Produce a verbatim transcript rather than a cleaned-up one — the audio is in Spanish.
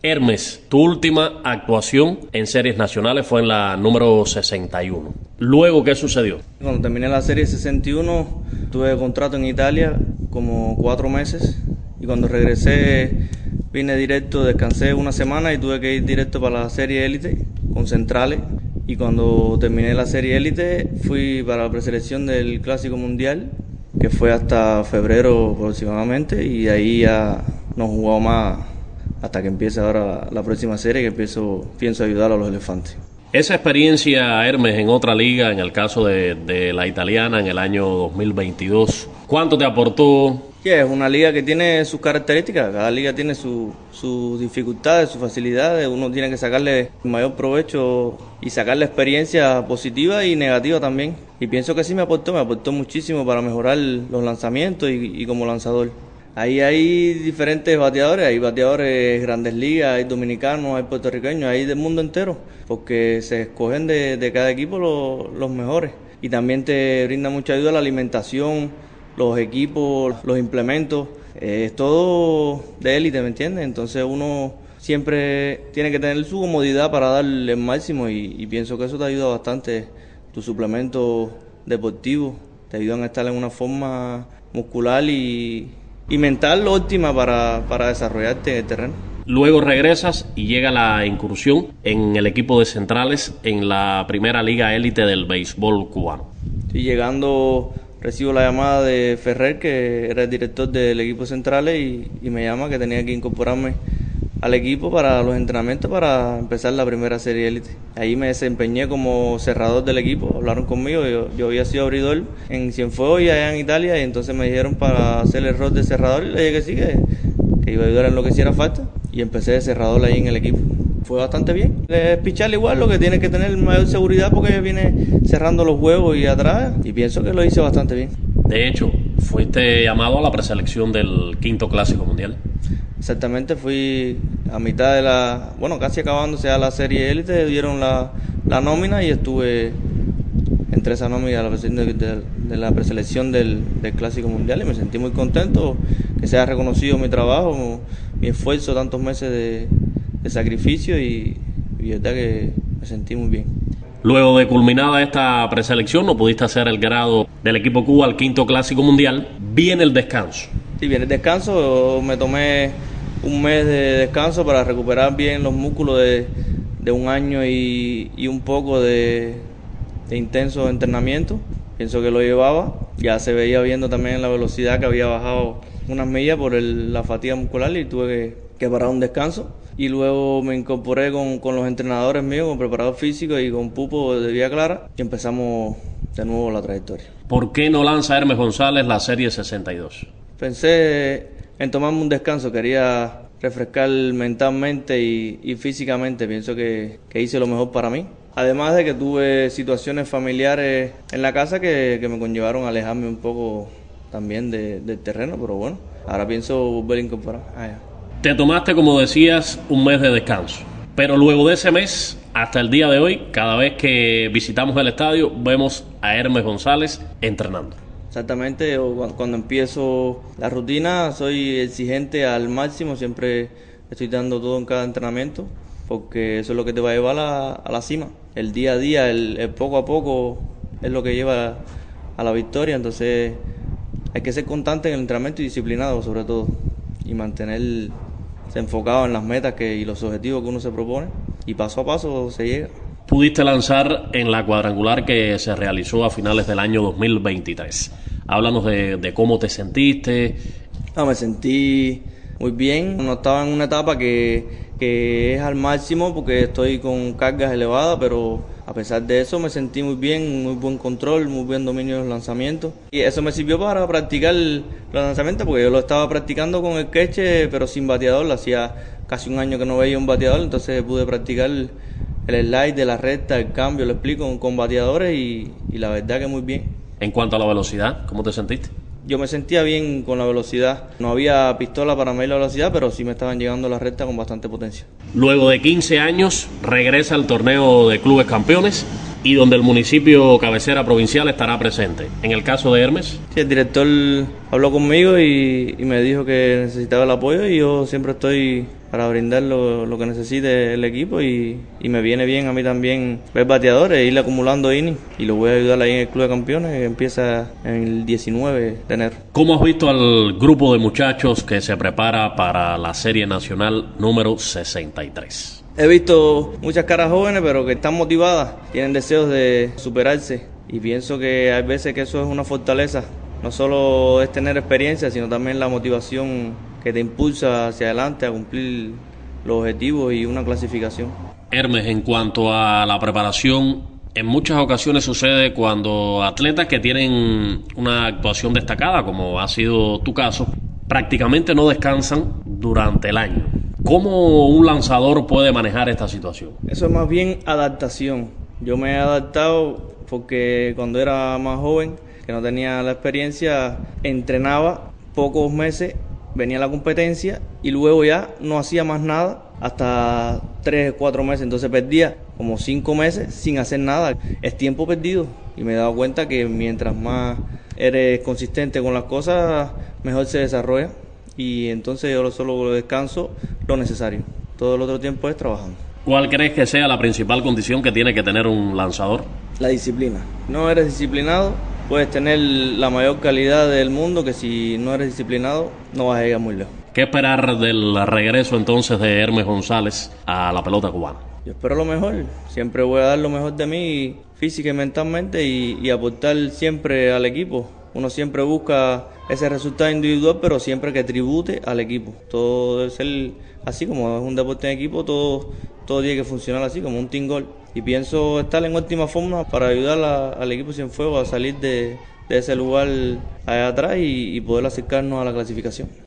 Hermes, tu última actuación en series nacionales fue en la número sesenta y uno. Luego, ¿qué sucedió? Cuando terminé la serie sesenta y uno, tuve contrato en Italia como cuatro meses y cuando regresé vine directo, descansé una semana y tuve que ir directo para la serie élite con Centrales. Y cuando terminé la serie élite fui para la preselección del Clásico Mundial, que fue hasta febrero aproximadamente, y de ahí ya no he jugado más hasta que empiece ahora la próxima serie, que empiezo, pienso ayudar a los Elefantes. Esa experiencia, Hermes, en otra liga, en el caso de, de la italiana en el año dos mil veintidós, ¿cuánto te aportó? Sí, es una liga que tiene sus características, cada liga tiene su, sus dificultades, sus facilidades, uno tiene que sacarle el mayor provecho y sacarle experiencia positiva y negativa también. Y pienso que sí me aportó, me aportó muchísimo para mejorar los lanzamientos y, y como lanzador. Ahí hay diferentes bateadores, hay bateadores grandes ligas, hay dominicanos, hay puertorriqueños, hay del mundo entero, porque se escogen de, de cada equipo los, los mejores. Y también te brinda mucha ayuda la alimentación, los equipos, los implementos, eh, es todo de élite, ¿me entiendes? Entonces uno siempre tiene que tener su comodidad para darle el máximo y, y pienso que eso te ayuda bastante. Tus suplementos deportivos te ayudan a estar en una forma muscular y, y mental óptima para, para desarrollarte en el terreno. Luego regresas y llega la incursión en el equipo de Centrales en la primera liga élite del béisbol cubano. Sí, llegando recibo la llamada de Ferrer, que era el director del equipo Centrales, y, y me llama que tenía que incorporarme al equipo para los entrenamientos para empezar la primera serie élite. Ahí me desempeñé como cerrador del equipo, hablaron conmigo, yo, yo había sido abridor en Cienfuegos y allá en Italia, y entonces me dijeron para hacer el rol de cerrador, y le dije que sí, que, que iba a ayudar en lo que hiciera falta, y empecé de cerrador ahí en el equipo. Fue bastante bien. Es pichar igual, lo que tiene que tener mayor seguridad porque viene cerrando los juegos y atrás, y pienso que lo hice bastante bien. De hecho, fuiste llamado a la preselección del quinto Clásico Mundial. Exactamente, fui a mitad de la, bueno, casi acabándose ya la serie élite, dieron la, la nómina y estuve entre esa nómina de la, de, de, de la preselección del, del Clásico Mundial y me sentí muy contento que se haya reconocido mi trabajo, mi esfuerzo, tantos meses de, de sacrificio y, y verdad que me sentí muy bien. Luego de culminada esta preselección, no pudiste hacer el grado del equipo Cuba al quinto Clásico Mundial. Viene el descanso. Sí, viene el descanso. Me tomé un mes de descanso para recuperar bien los músculos de, de un año y, y un poco de, de intenso entrenamiento. Pienso que lo llevaba. Ya se veía viendo también la velocidad que había bajado unas millas por el, la fatiga muscular y tuve que, que parar un descanso. Y luego me incorporé con, con los entrenadores míos, con preparador físico y con Pupo de Villa Clara y empezamos de nuevo la trayectoria. ¿Por qué no lanza Hermes González la serie sesenta y dos? Pensé en tomarme un descanso, quería refrescar mentalmente y, y físicamente, pienso que, que hice lo mejor para mí. Además de que tuve situaciones familiares en la casa que, que me conllevaron a alejarme un poco también de, del terreno, pero bueno, ahora pienso volver a incorporar. Ah, ya. Te tomaste, como decías, un mes de descanso, pero luego de ese mes, hasta el día de hoy, cada vez que visitamos el estadio, vemos a Hermes González entrenando. Exactamente, yo cuando empiezo la rutina soy exigente al máximo, siempre estoy dando todo en cada entrenamiento, porque eso es lo que te va a llevar a, a la cima. El día a día, el, el poco a poco es lo que lleva a la victoria, entonces hay que ser constante en el entrenamiento y disciplinado sobre todo, y mantenerse enfocado en las metas que, y los objetivos que uno se propone, y paso a paso se llega. Pudiste lanzar en la cuadrangular que se realizó a finales del año dos mil veintitrés. Háblanos de, de cómo te sentiste. No, me sentí muy bien. No estaba en una etapa que, que es al máximo porque estoy con cargas elevadas, pero a pesar de eso me sentí muy bien, muy buen control, muy buen dominio de los lanzamientos. Y eso me sirvió para practicar los lanzamientos porque yo lo estaba practicando con el queche, pero sin bateador. Hacía casi un año que no veía un bateador, entonces pude practicar el slide de la recta, el cambio, lo explico con, con bateadores y, y la verdad que muy bien. En cuanto a la velocidad, ¿cómo te sentiste? Yo me sentía bien con la velocidad. No había pistola para medir la velocidad, pero sí me estaban llegando a la recta con bastante potencia. Luego de quince años, regresa al torneo de clubes campeones y donde el municipio cabecera provincial estará presente. En el caso de Hermes. Sí, el director habló conmigo y, y me dijo que necesitaba el apoyo y yo siempre estoy para brindar lo, lo que necesite el equipo y, y me viene bien a mí también ver bateadores, ir acumulando innings y lo voy a ayudar ahí en el Club de Campeones que empieza en el diecinueve de enero. ¿Cómo has visto al grupo de muchachos que se prepara para la Serie Nacional número sesenta y tres? He visto muchas caras jóvenes pero que están motivadas, tienen deseos de superarse y pienso que hay veces que eso es una fortaleza. No solo es tener experiencia, sino también la motivación que te impulsa hacia adelante a cumplir los objetivos y una clasificación. Hermes, en cuanto a la preparación, en muchas ocasiones sucede cuando atletas que tienen una actuación destacada, como ha sido tu caso, prácticamente no descansan durante el año. ¿Cómo un lanzador puede manejar esta situación? Eso es más bien adaptación. Yo me he adaptado porque cuando era más joven, que no tenía la experiencia, entrenaba pocos meses, venía a la competencia y luego ya no hacía más nada hasta tres, cuatro meses, entonces perdía como cinco meses sin hacer nada. Es tiempo perdido y me he dado cuenta que mientras más eres consistente con las cosas, mejor se desarrolla y entonces yo solo descanso lo necesario. Todo el otro tiempo es trabajando. ¿Cuál crees que sea la principal condición que tiene que tener un lanzador? La disciplina. No eres disciplinado, puedes tener la mayor calidad del mundo, que si no eres disciplinado no vas a llegar muy lejos. ¿Qué esperar del regreso entonces de Hermes González a la pelota cubana? Yo espero lo mejor, siempre voy a dar lo mejor de mí física y mentalmente y, y aportar siempre al equipo. Uno siempre busca ese resultado individual, pero siempre que tribute al equipo. Todo debe ser así, como es un deporte en equipo, todo, todo tiene que funcionar así, como un team goal. Y pienso estar en óptima forma para ayudar a, al equipo Cienfuegos a salir de, de ese lugar allá atrás y, y poder acercarnos a la clasificación.